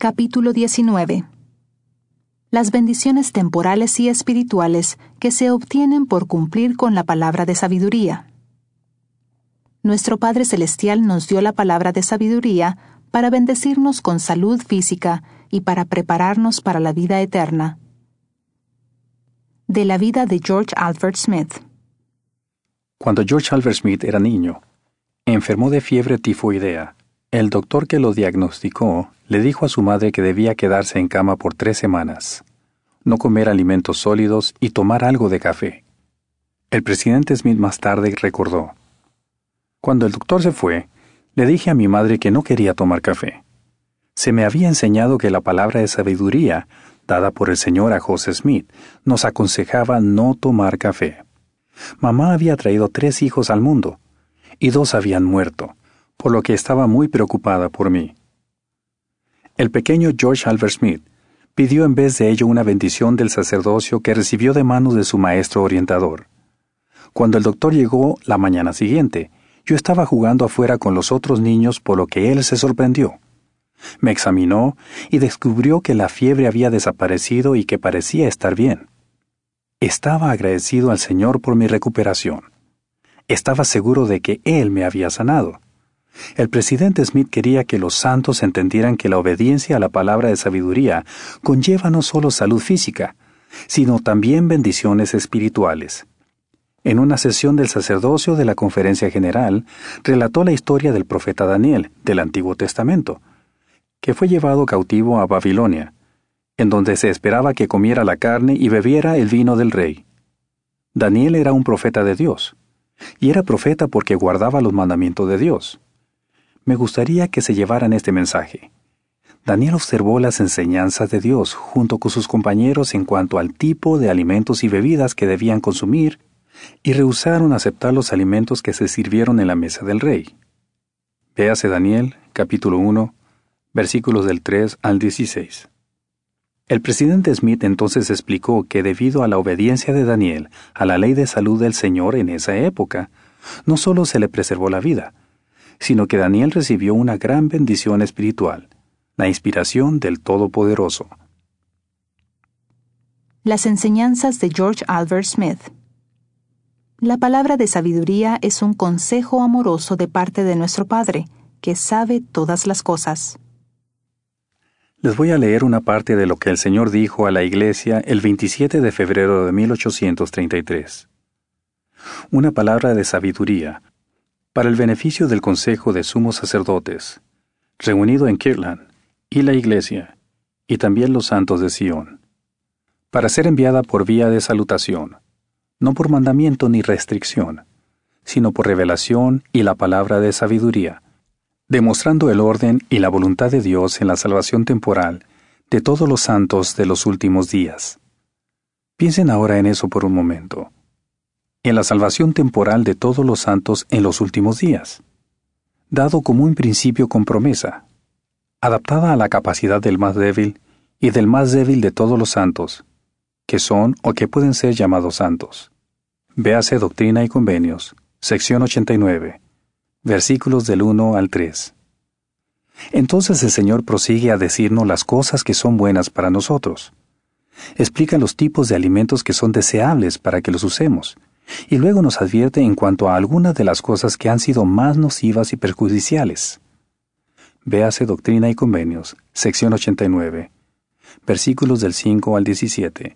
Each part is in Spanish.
Capítulo 19. Las bendiciones temporales y espirituales que se obtienen por cumplir con la palabra de sabiduría. Nuestro Padre Celestial nos dio la palabra de sabiduría para bendecirnos con salud física y para prepararnos para la vida eterna. De la vida de George Albert Smith. Cuando George Albert Smith era niño, enfermó de fiebre tifoidea. El doctor que lo diagnosticó le dijo a su madre que debía quedarse en cama por 3 semanas, no comer alimentos sólidos y tomar algo de café. El presidente Smith más tarde recordó: cuando el doctor se fue, le dije a mi madre que no quería tomar café. Se me había enseñado que la palabra de sabiduría, dada por el señor a José Smith, nos aconsejaba no tomar café. Mamá había traído 3 hijos al mundo, y 2 habían muerto, por lo que estaba muy preocupada por mí. El pequeño George Albert Smith pidió en vez de ello una bendición del sacerdocio que recibió de manos de su maestro orientador. Cuando el doctor llegó la mañana siguiente, yo estaba jugando afuera con los otros niños, por lo que él se sorprendió. Me examinó y descubrió que la fiebre había desaparecido y que parecía estar bien. Estaba agradecido al Señor por mi recuperación. Estaba seguro de que Él me había sanado. El presidente Smith quería que los santos entendieran que la obediencia a la palabra de sabiduría conlleva no solo salud física, sino también bendiciones espirituales. En una sesión del sacerdocio de la Conferencia General, relató la historia del profeta Daniel del Antiguo Testamento, que fue llevado cautivo a Babilonia, en donde se esperaba que comiera la carne y bebiera el vino del rey. Daniel era un profeta de Dios, y era profeta porque guardaba los mandamientos de Dios. Me gustaría que se llevaran este mensaje. Daniel observó las enseñanzas de Dios junto con sus compañeros en cuanto al tipo de alimentos y bebidas que debían consumir, y rehusaron aceptar los alimentos que se sirvieron en la mesa del rey. Véase Daniel, capítulo 1, versículos del 3 al 16. El presidente Smith entonces explicó que debido a la obediencia de Daniel a la ley de salud del Señor en esa época, no solo se le preservó la vida, sino que Daniel recibió una gran bendición espiritual, la inspiración del Todopoderoso. Las enseñanzas de George Albert Smith. La palabra de sabiduría es un consejo amoroso de parte de nuestro Padre, que sabe todas las cosas. Les voy a leer una parte de lo que el Señor dijo a la iglesia el 27 de febrero de 1833. Una palabra de sabiduría para el beneficio del Consejo de Sumos Sacerdotes, reunido en Kirtland, y la iglesia, y también los santos de Sion, para ser enviada por vía de salutación, no por mandamiento ni restricción, sino por revelación y la palabra de sabiduría, demostrando el orden y la voluntad de Dios en la salvación temporal de todos los santos de los últimos días. Piensen ahora en eso por un momento. En la salvación temporal de todos los santos en los últimos días, dado como un principio con promesa, adaptada a la capacidad del más débil y del más débil de todos los santos, que son o que pueden ser llamados santos. Véase Doctrina y Convenios, sección 89, versículos del 1 al 3. Entonces el Señor prosigue a decirnos las cosas que son buenas para nosotros. Explica los tipos de alimentos que son deseables para que los usemos, y luego nos advierte en cuanto a algunas de las cosas que han sido más nocivas y perjudiciales. Véase Doctrina y Convenios, sección 89, versículos del 5 al 17.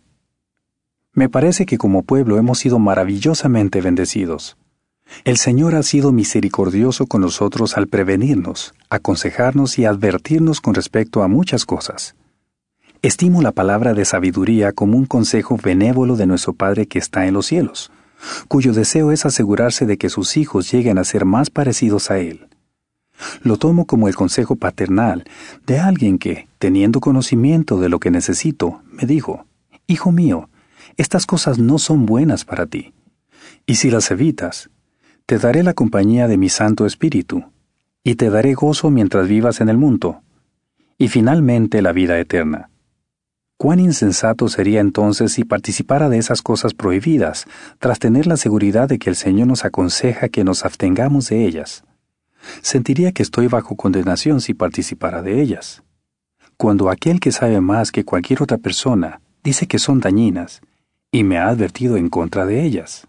Me parece que como pueblo hemos sido maravillosamente bendecidos. El Señor ha sido misericordioso con nosotros al prevenirnos, aconsejarnos y advertirnos con respecto a muchas cosas. Estimo la palabra de sabiduría como un consejo benévolo de nuestro Padre que está en los cielos, cuyo deseo es asegurarse de que sus hijos lleguen a ser más parecidos a Él. Lo tomo como el consejo paternal de alguien que, teniendo conocimiento de lo que necesito, me dijo: «Hijo mío, estas cosas no son buenas para ti, y si las evitas, te daré la compañía de mi Santo Espíritu, y te daré gozo mientras vivas en el mundo, y finalmente la vida eterna». Cuán insensato sería entonces si participara de esas cosas prohibidas, tras tener la seguridad de que el Señor nos aconseja que nos abstengamos de ellas. Sentiría que estoy bajo condenación si participara de ellas. cuando aquel que sabe más que cualquier otra persona dice que son dañinas y me ha advertido en contra de ellas?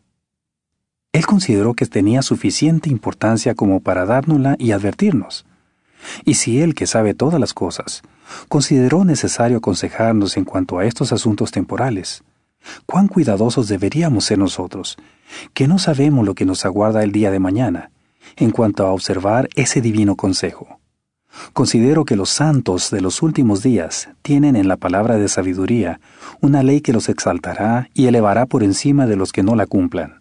Él consideró que tenía suficiente importancia como para dárnosla y advertirnos. Y si Él, que sabe todas las cosas, consideró necesario aconsejarnos en cuanto a estos asuntos temporales, cuán cuidadosos deberíamos ser nosotros, que no sabemos lo que nos aguarda el día de mañana, en cuanto a observar ese divino consejo. Considero que los santos de los últimos días tienen en la palabra de sabiduría una ley que los exaltará y elevará por encima de los que no la cumplan.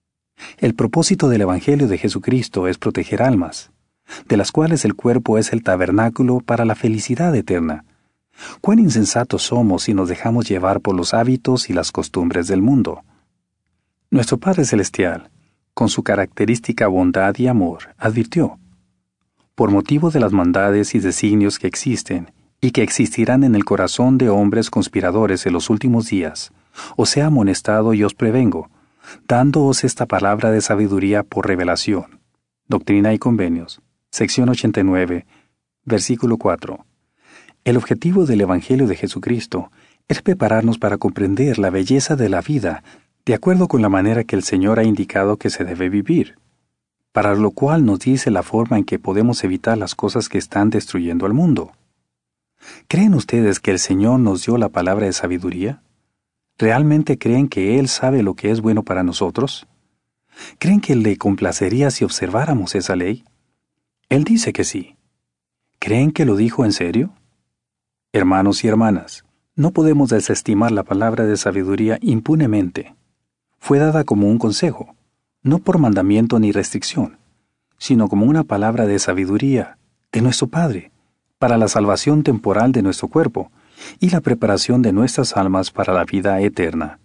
El propósito del Evangelio de Jesucristo es proteger almas, de las cuales el cuerpo es el tabernáculo para la felicidad eterna. Cuán insensatos somos si nos dejamos llevar por los hábitos y las costumbres del mundo. Nuestro Padre Celestial, con su característica bondad y amor, advirtió: por motivo de las maldades y designios que existen y que existirán en el corazón de hombres conspiradores en los últimos días, os he amonestado y os prevengo, dándoos esta palabra de sabiduría por revelación. Doctrina y Convenios, sección 89, versículo 4. El objetivo del Evangelio de Jesucristo es prepararnos para comprender la belleza de la vida de acuerdo con la manera que el Señor ha indicado que se debe vivir, para lo cual nos dice la forma en que podemos evitar las cosas que están destruyendo al mundo. ¿Creen ustedes que el Señor nos dio la palabra de sabiduría? ¿Realmente creen que Él sabe lo que es bueno para nosotros? ¿Creen que le complacería si observáramos esa ley? Él dice que sí. ¿Creen que lo dijo en serio? Hermanos y hermanas, no podemos desestimar la palabra de sabiduría impunemente. Fue dada como un consejo, no por mandamiento ni restricción, sino como una palabra de sabiduría de nuestro Padre, para la salvación temporal de nuestro cuerpo y la preparación de nuestras almas para la vida eterna.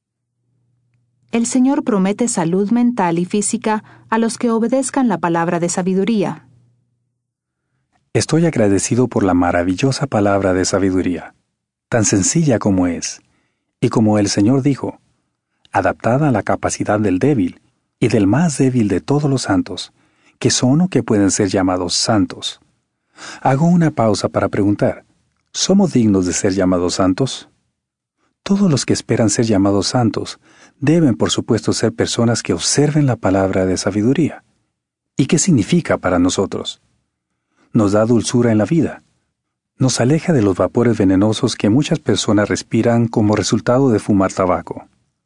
El Señor promete salud mental y física a los que obedezcan la palabra de sabiduría. Estoy agradecido por la maravillosa palabra de sabiduría, tan sencilla como es, y como el Señor dijo, adaptada a la capacidad del débil y del más débil de todos los santos, que son o que pueden ser llamados santos. Hago una pausa para preguntar, ¿somos dignos de ser llamados santos? Todos los que esperan ser llamados santos deben, por supuesto, ser personas que observen la palabra de sabiduría. ¿Y qué significa para nosotros? Nos da dulzura en la vida. Nos aleja de los vapores venenosos que muchas personas respiran como resultado de fumar tabaco.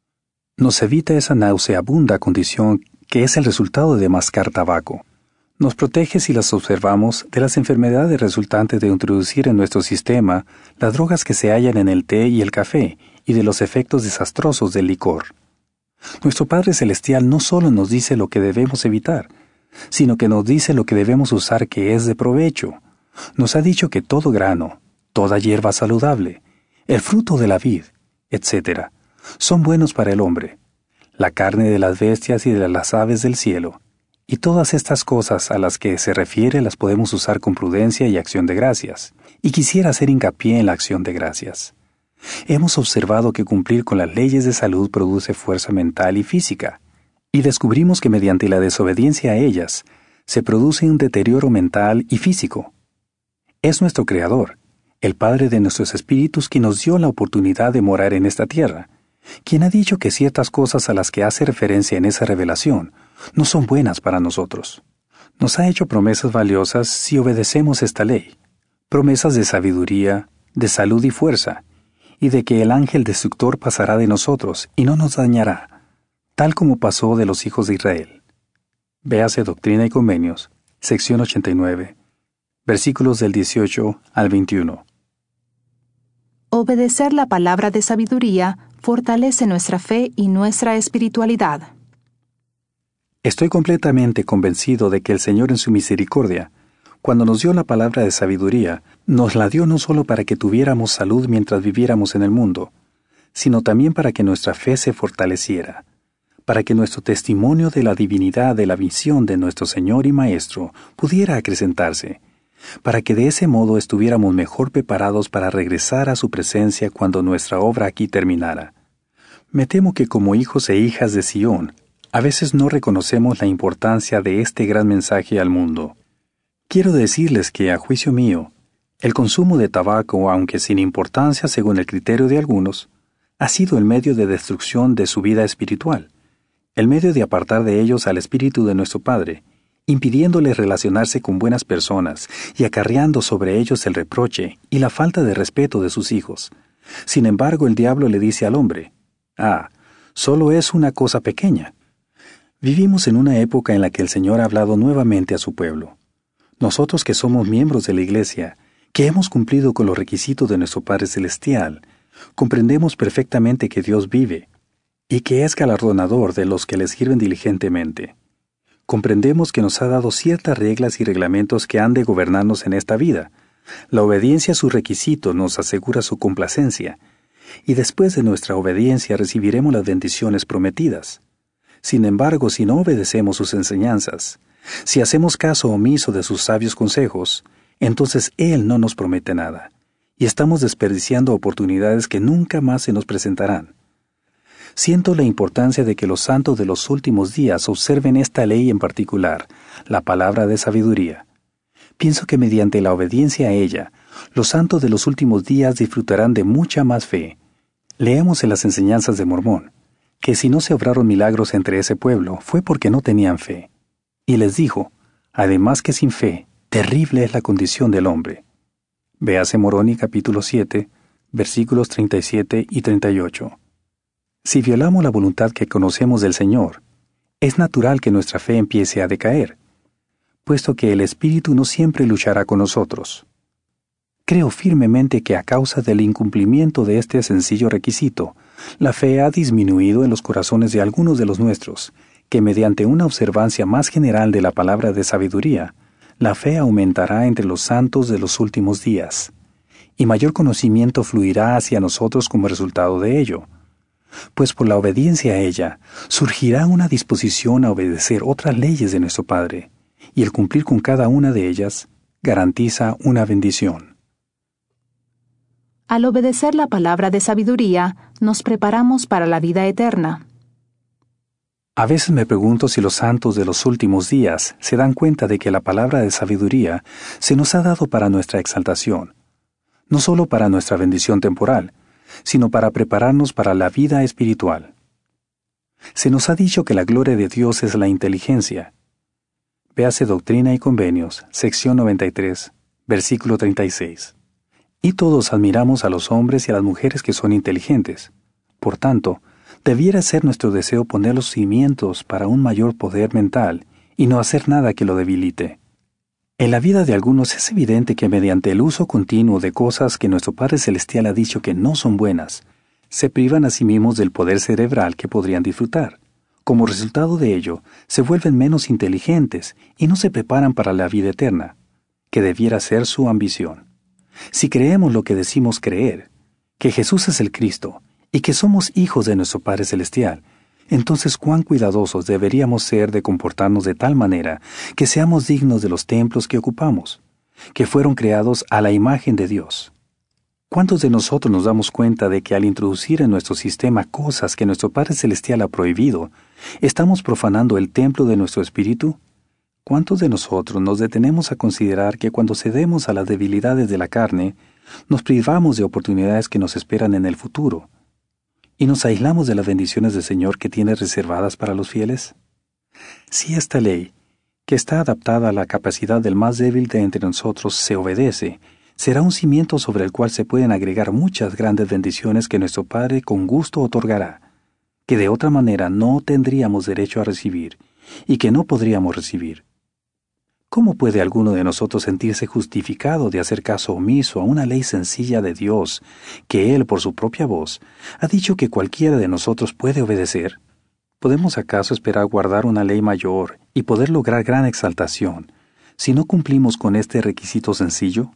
Nos evita esa nauseabunda condición que es el resultado de mascar tabaco. Nos protege, si las observamos, de las enfermedades resultantes de introducir en nuestro sistema las drogas que se hallan en el té y el café y de los efectos desastrosos del licor. Nuestro Padre Celestial no solo nos dice lo que debemos evitar, sino que nos dice lo que debemos usar que es de provecho. Nos ha dicho que todo grano, toda hierba saludable, el fruto de la vid, etc., son buenos para el hombre, la carne de las bestias y de las aves del cielo, y todas estas cosas a las que se refiere las podemos usar con prudencia y acción de gracias, y quisiera hacer hincapié en la acción de gracias. Hemos observado que cumplir con las leyes de salud produce fuerza mental y física, y descubrimos que mediante la desobediencia a ellas se produce un deterioro mental y físico. Es nuestro Creador, el Padre de nuestros espíritus, quien nos dio la oportunidad de morar en esta tierra, quien ha dicho que ciertas cosas a las que hace referencia en esa revelación no son buenas para nosotros. Nos ha hecho promesas valiosas si obedecemos esta ley, promesas de sabiduría, de salud y fuerza, y de que el ángel destructor pasará de nosotros y no nos dañará, tal como pasó de los hijos de Israel. Véase Doctrina y Convenios, sección 89, versículos del 18 al 21. Obedecer la palabra de sabiduría fortalece nuestra fe y nuestra espiritualidad. Estoy completamente convencido de que el Señor en su misericordia, cuando nos dio la palabra de sabiduría, nos la dio no solo para que tuviéramos salud mientras viviéramos en el mundo, sino también para que nuestra fe se fortaleciera, para que nuestro testimonio de la divinidad de la visión de nuestro Señor y Maestro pudiera acrecentarse, para que de ese modo estuviéramos mejor preparados para regresar a su presencia cuando nuestra obra aquí terminara. Me temo que como hijos e hijas de Sión, a veces no reconocemos la importancia de este gran mensaje al mundo. Quiero decirles que, a juicio mío, El consumo de tabaco, aunque sin importancia según el criterio de algunos, ha sido el medio de destrucción de su vida espiritual, el medio de apartar de ellos al Espíritu de nuestro Padre, impidiéndoles relacionarse con buenas personas y acarreando sobre ellos el reproche y la falta de respeto de sus hijos. Sin embargo, el diablo le dice al hombre: solo es una cosa pequeña. Vivimos en una época en la que el Señor ha hablado nuevamente a su pueblo. Nosotros que somos miembros de la Iglesia, que hemos cumplido con los requisitos de nuestro Padre Celestial, comprendemos perfectamente que Dios vive y que es galardonador de los que le sirven diligentemente. Comprendemos que nos ha dado ciertas reglas y reglamentos que han de gobernarnos en esta vida. La obediencia a sus requisitos nos asegura su complacencia, y después de nuestra obediencia recibiremos las bendiciones prometidas. Sin embargo, si no obedecemos sus enseñanzas, si hacemos caso omiso de sus sabios consejos, entonces Él no nos promete nada, y estamos desperdiciando oportunidades que nunca más se nos presentarán. Siento la importancia de que los santos de los últimos días observen esta ley en particular, la palabra de sabiduría. Pienso que mediante la obediencia a ella, los santos de los últimos días disfrutarán de mucha más fe. Leemos en las enseñanzas de Mormón, que si no se obraron milagros entre ese pueblo, fue porque no tenían fe. Y les dijo, además que sin fe, terrible es la condición del hombre. Véase Moroni capítulo 7, versículos 37 y 38. Si violamos la voluntad que conocemos del Señor, es natural que nuestra fe empiece a decaer, puesto que el Espíritu no siempre luchará con nosotros. Creo firmemente que a causa del incumplimiento de este sencillo requisito, la fe ha disminuido en los corazones de algunos de los nuestros, que mediante una observancia más general de la palabra de sabiduría, la fe aumentará entre los santos de los últimos días, y mayor conocimiento fluirá hacia nosotros como resultado de ello, pues por la obediencia a ella surgirá una disposición a obedecer otras leyes de nuestro Padre, y el cumplir con cada una de ellas garantiza una bendición. Al obedecer la palabra de sabiduría, nos preparamos para la vida eterna. A veces me pregunto si los santos de los últimos días se dan cuenta de que la palabra de sabiduría se nos ha dado para nuestra exaltación, no solo para nuestra bendición temporal, sino para prepararnos para la vida espiritual. Se nos ha dicho que la gloria de Dios es la inteligencia. Véase Doctrina y Convenios, sección 93, versículo 36. Y todos admiramos a los hombres y a las mujeres que son inteligentes. Por tanto, debiera ser nuestro deseo poner los cimientos para un mayor poder mental y no hacer nada que lo debilite. En la vida de algunos es evidente que mediante el uso continuo de cosas que nuestro Padre Celestial ha dicho que no son buenas, se privan a sí mismos del poder cerebral que podrían disfrutar. Como resultado de ello, se vuelven menos inteligentes y no se preparan para la vida eterna, que debiera ser su ambición. Si creemos lo que decimos creer, que Jesús es el Cristo y que somos hijos de nuestro Padre Celestial, entonces cuán cuidadosos deberíamos ser de comportarnos de tal manera que seamos dignos de los templos que ocupamos, que fueron creados a la imagen de Dios. ¿Cuántos de nosotros nos damos cuenta de que al introducir en nuestro sistema cosas que nuestro Padre Celestial ha prohibido, estamos profanando el templo de nuestro espíritu? ¿Cuántos de nosotros nos detenemos a considerar que cuando cedemos a las debilidades de la carne, nos privamos de oportunidades que nos esperan en el futuro, y nos aislamos de las bendiciones del Señor que tiene reservadas para los fieles? Si esta ley, que está adaptada a la capacidad del más débil de entre nosotros, se obedece, será un cimiento sobre el cual se pueden agregar muchas grandes bendiciones que nuestro Padre con gusto otorgará, que de otra manera no tendríamos derecho a recibir, y que no podríamos recibir. ¿Cómo puede alguno de nosotros sentirse justificado de hacer caso omiso a una ley sencilla de Dios, que Él, por su propia voz, ha dicho que cualquiera de nosotros puede obedecer? ¿Podemos acaso esperar guardar una ley mayor y poder lograr gran exaltación, si no cumplimos con este requisito sencillo?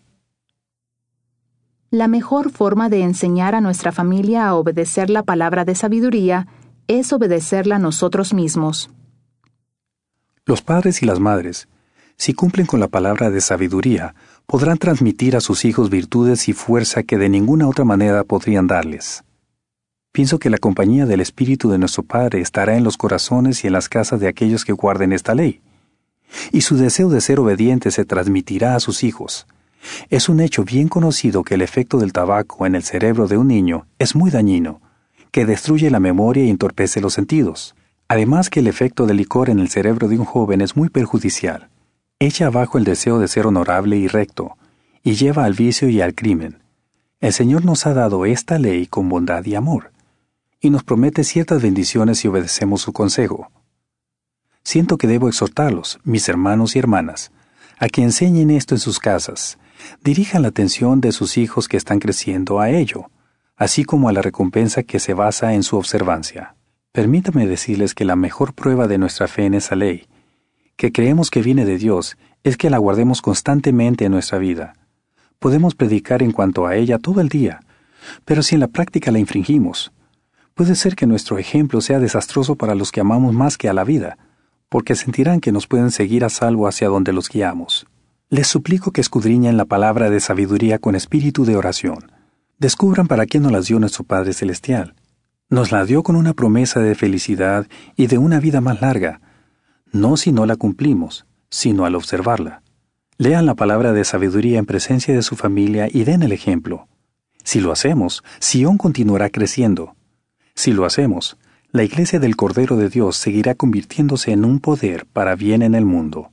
La mejor forma de enseñar a nuestra familia a obedecer la palabra de sabiduría es obedecerla nosotros mismos. Los padres y las madres, si cumplen con la palabra de sabiduría, podrán transmitir a sus hijos virtudes y fuerza que de ninguna otra manera podrían darles. Pienso que la compañía del Espíritu de nuestro Padre estará en los corazones y en las casas de aquellos que guarden esta ley, y su deseo de ser obedientes se transmitirá a sus hijos, Es un hecho bien conocido que el efecto del tabaco en el cerebro de un niño es muy dañino, que destruye la memoria y entorpece los sentidos. Además que el efecto del licor en el cerebro de un joven es muy perjudicial. Echa abajo el deseo de ser honorable y recto, y lleva al vicio y al crimen. El Señor nos ha dado esta ley con bondad y amor, y nos promete ciertas bendiciones si obedecemos su consejo. Siento que debo exhortarlos, mis hermanos y hermanas, a que enseñen esto en sus casas, dirijan la atención de sus hijos que están creciendo a ello, así como a la recompensa que se basa en su observancia. Permítame decirles que la mejor prueba de nuestra fe en esa ley, que creemos que viene de Dios, es que la guardemos constantemente en nuestra vida. Podemos predicar en cuanto a ella todo el día, pero si en la práctica la infringimos, puede ser que nuestro ejemplo sea desastroso para los que amamos más que a la vida, porque sentirán que nos pueden seguir a salvo hacia donde los guiamos. Les suplico que escudriñen la palabra de sabiduría con espíritu de oración. Descubran para qué nos las dio nuestro Padre Celestial. Nos la dio con una promesa de felicidad y de una vida más larga, no si no la cumplimos, sino al observarla. Lean la palabra de sabiduría en presencia de su familia y den el ejemplo. Si lo hacemos, Sión continuará creciendo. Si lo hacemos, la Iglesia del Cordero de Dios seguirá convirtiéndose en un poder para bien en el mundo.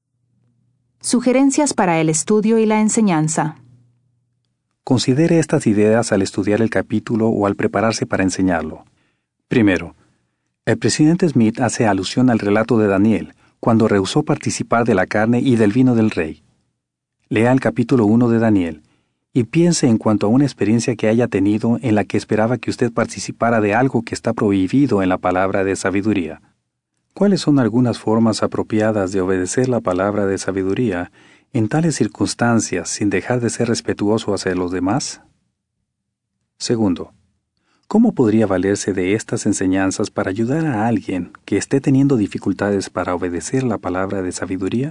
Sugerencias para el estudio y la enseñanza. Considere estas ideas al estudiar el capítulo o al prepararse para enseñarlo. Primero, el presidente Smith hace alusión al relato de Daniel, cuando rehusó participar de la carne y del vino del rey. Lea el capítulo 1 de Daniel, y piense en cuanto a una experiencia que haya tenido en la que esperaba que usted participara de algo que está prohibido en la palabra de sabiduría. ¿Cuáles son algunas formas apropiadas de obedecer la palabra de sabiduría en tales circunstancias sin dejar de ser respetuoso hacia los demás? Segundo, ¿cómo podría valerse de estas enseñanzas para ayudar a alguien que esté teniendo dificultades para obedecer la palabra de sabiduría?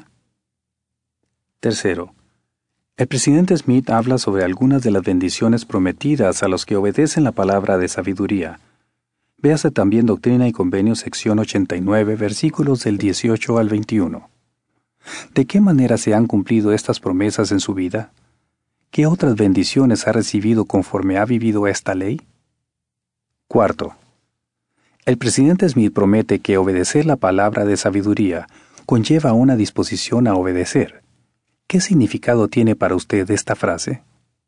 Tercero, el presidente Smith habla sobre algunas de las bendiciones prometidas a los que obedecen la palabra de sabiduría. Véase también Doctrina y Convenios, sección 89, versículos del 18 al 21. ¿De qué manera se han cumplido estas promesas en su vida? ¿Qué otras bendiciones ha recibido conforme ha vivido esta ley? Cuarto, el presidente Smith promete que obedecer la palabra de sabiduría conlleva una disposición a obedecer. ¿Qué significado tiene para usted esta frase?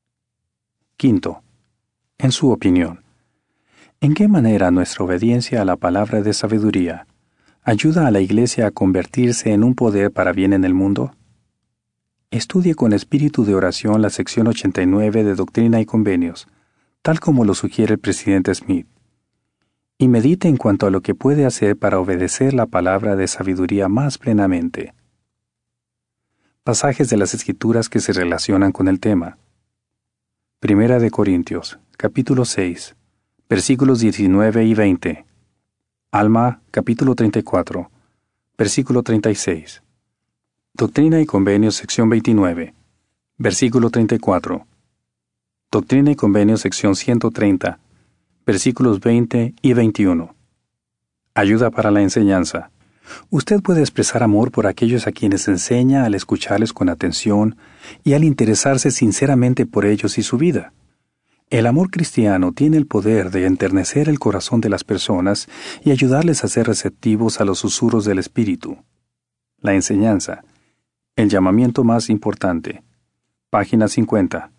Quinto, en su opinión, ¿en qué manera nuestra obediencia a la palabra de sabiduría ayuda a la Iglesia a convertirse en un poder para bien en el mundo? Estudie con espíritu de oración la sección 89 de Doctrina y Convenios, tal como lo sugiere el presidente Smith, y medite en cuanto a lo que puede hacer para obedecer la palabra de sabiduría más plenamente. Pasajes de las Escrituras que se relacionan con el tema. Primera de Corintios, capítulo 6, versículos 19 y 20. Alma, capítulo 34, versículo 36. Doctrina y Convenios, sección 29, versículo 34. Doctrina y Convenios, sección 130, versículos 20 y 21. Ayuda para la enseñanza. Usted puede expresar amor por aquellos a quienes enseña al escucharles con atención y al interesarse sinceramente por ellos y su vida. El amor cristiano tiene el poder de enternecer el corazón de las personas y ayudarles a ser receptivos a los susurros del Espíritu. La enseñanza. El llamamiento más importante. Página 50.